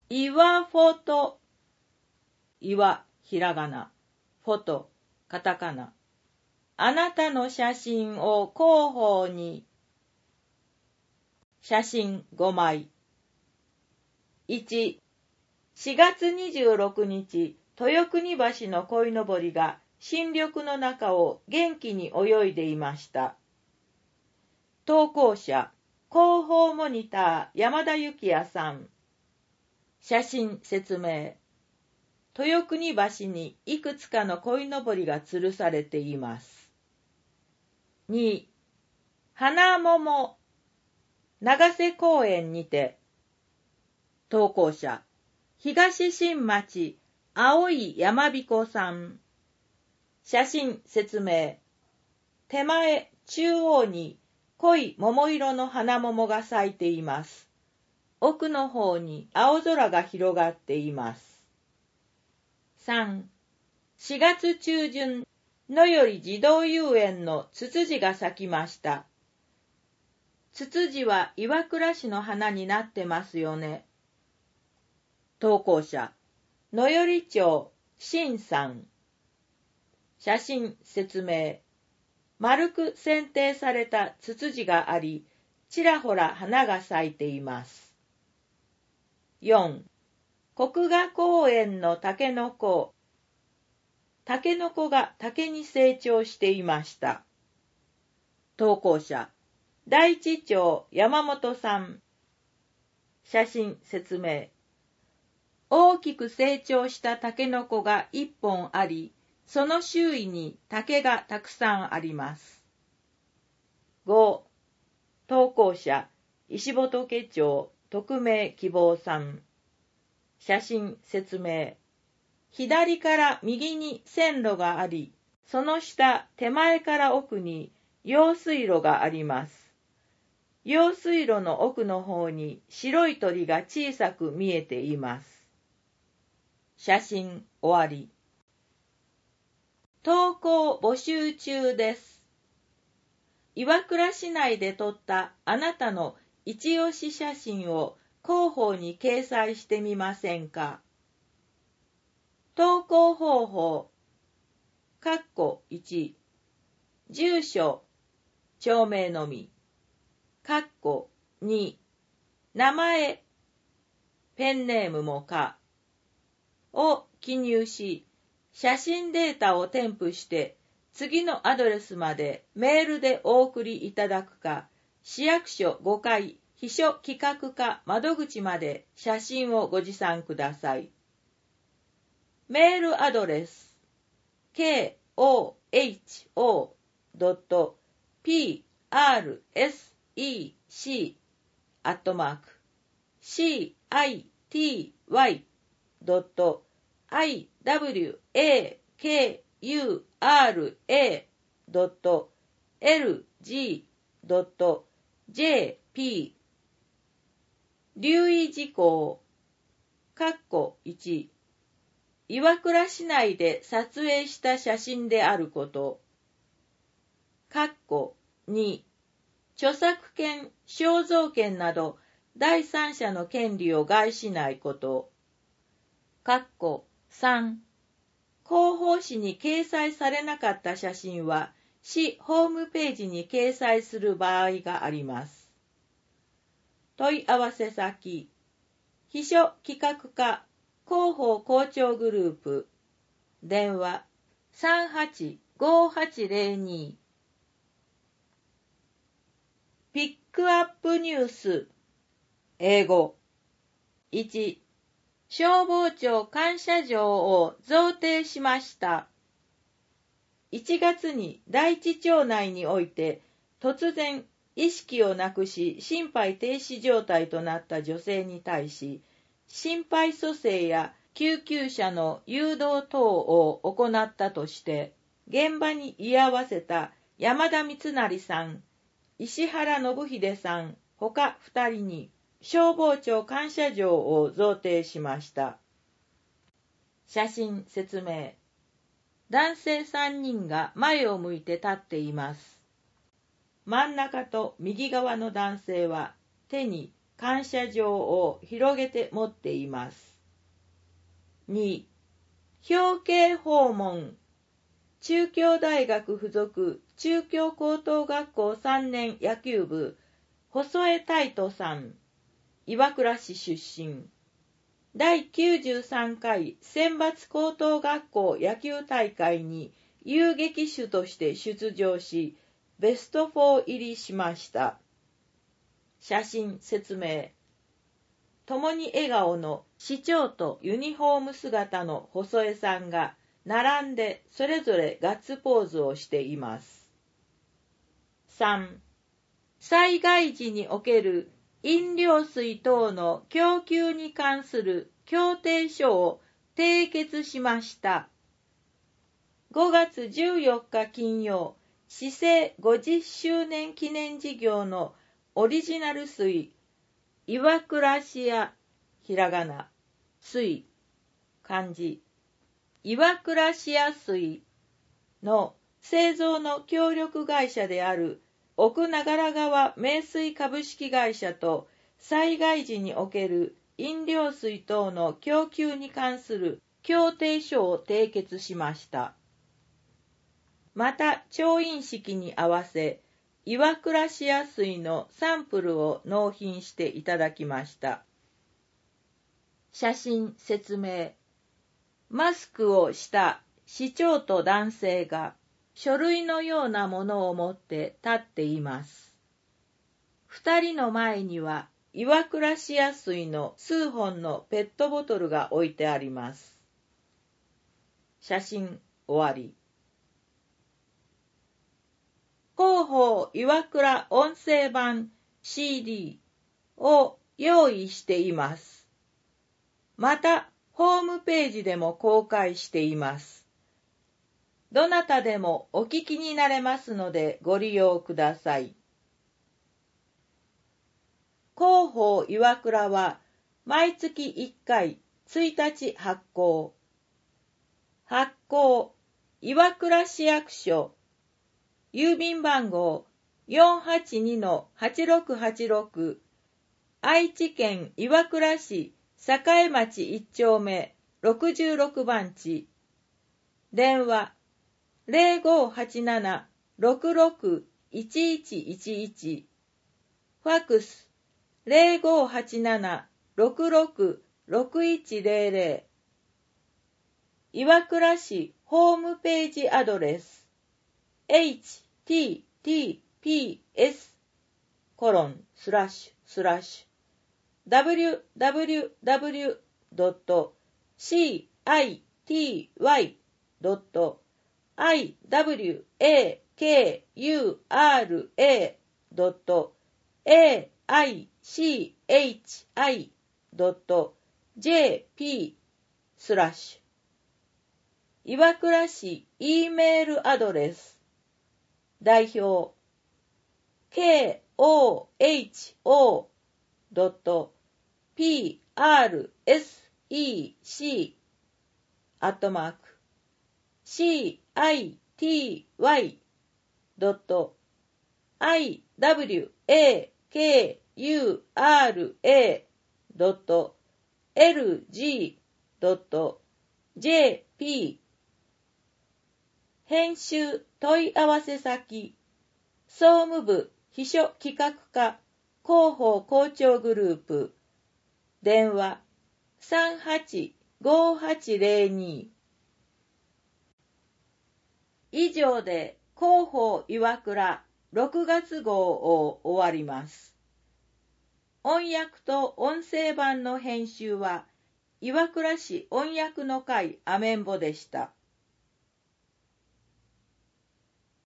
岩フォト、岩、ひらがな、フォト、カタカナ。あなたの写真を広報に。写真5枚。1、4月26日、豊国橋の鯉のぼりが新緑の中を元気に泳いでいました。投稿者、広報モニター山田幸也さん。写真説明。豊国橋にいくつかの鯉のぼりが吊るされています。2、花桃、長瀬公園にて。投稿者、東新町青い山彦さん。写真説明。手前中央に濃い桃色の花桃が咲いています。奥の方に青空が広がっています。3、4月中旬、野より児童遊園のツツジが咲きました。ツツジは岩倉市の花になってますよね。投稿者、野寄町新さん。写真説明。丸く剪定されたツツジがあり、ちらほら花が咲いています。4、国画公園のタケノコ。タケノコが竹に成長していました。投稿者、大地町山本さん。写真説明。大きく成長したタケノコが1本あり、その周囲に竹がたくさんあります。5、投稿者、石仏町匿名希望さん。写真説明。左から右に線路があり、その下手前から奥に用水路があります。用水路の奥の方に白い鳥が小さく見えています。写真終わり。投稿募集中です。岩倉市内で撮ったあなたの一押し写真を広報に掲載してみませんか。投稿方法。1、住所、町名のみ。2、名前、ペンネームもか、を記入し、写真データを添付して、次のアドレスまでメールでお送りいただくか、市役所5階秘書企画課窓口まで写真をご持参ください。メールアドレス city@iwakura.iwak.lg.jp 留意事項1、岩倉市内で撮影した写真であること。2、著作権、肖像権など第三者の権利を害しないこと。3、広報誌に掲載されなかった写真は市ホームページに掲載する場合があります。問い合わせ先、秘書企画課広報校長グループ、電話385802。ピックアップニュース、英語。1、消防庁感謝状を贈呈しました。1月に大地町内において突然意識をなくし心肺停止状態となった女性に対し、心肺蘇生や救急車の誘導等を行ったとして、現場に居合わせた山田光成さん、石原信秀さん、他2人に消防庁感謝状を贈呈しました。写真説明。男性3人が前を向いて立っています。真ん中と右側の男性は手に感謝状を広げて持っています。2、表敬訪問。中京大学附属中京高等学校3年野球部、細江泰斗さん、岩倉市出身。第93回選抜高等学校野球大会に遊撃手として出場し、ベスト4入りしました。写真説明。共に笑顔の市長とユニフォーム姿の細江さんが並んでそれぞれガッツポーズをしています。3、災害時における飲料水等の供給に関する協定書を締結しました。5月14日金曜、市政50周年記念事業のオリジナル水、岩倉市やひらがな、水、漢字、岩倉市や水の製造の協力会社である奥長良川名水株式会社と災害時における飲料水等の供給に関する協定書を締結しました。また、調印式に合わせ、岩倉市や水のサンプルを納品していただきました。写真説明。マスクをした市長と男性が書類のようなものを持って立っています。二人の前には岩倉市や水の数本のペットボトルが置いてあります。写真終わり。広報岩倉音声版 CD を用意しています。また、ホームページでも公開しています。どなたでもお聞きになれますのでご利用ください。広報岩倉は毎月1回1日発行。発行、岩倉市役所、郵便番号 482-8686、愛知県岩倉市栄町1丁目66番地、電話 0587-661111、ファックス 0587-666100、岩倉市ホームページアドレス https://www.cityywakura.jp/ 岩倉市 E メールアドレス代表 city_iwakura.iwakura.lg.jp 編集問い合わせ先総務部秘書企画課広報校長グループ電話 385802 以上で広報岩倉6月号を終わります。音訳と音声版の編集は岩倉市音訳の会アメンボでした。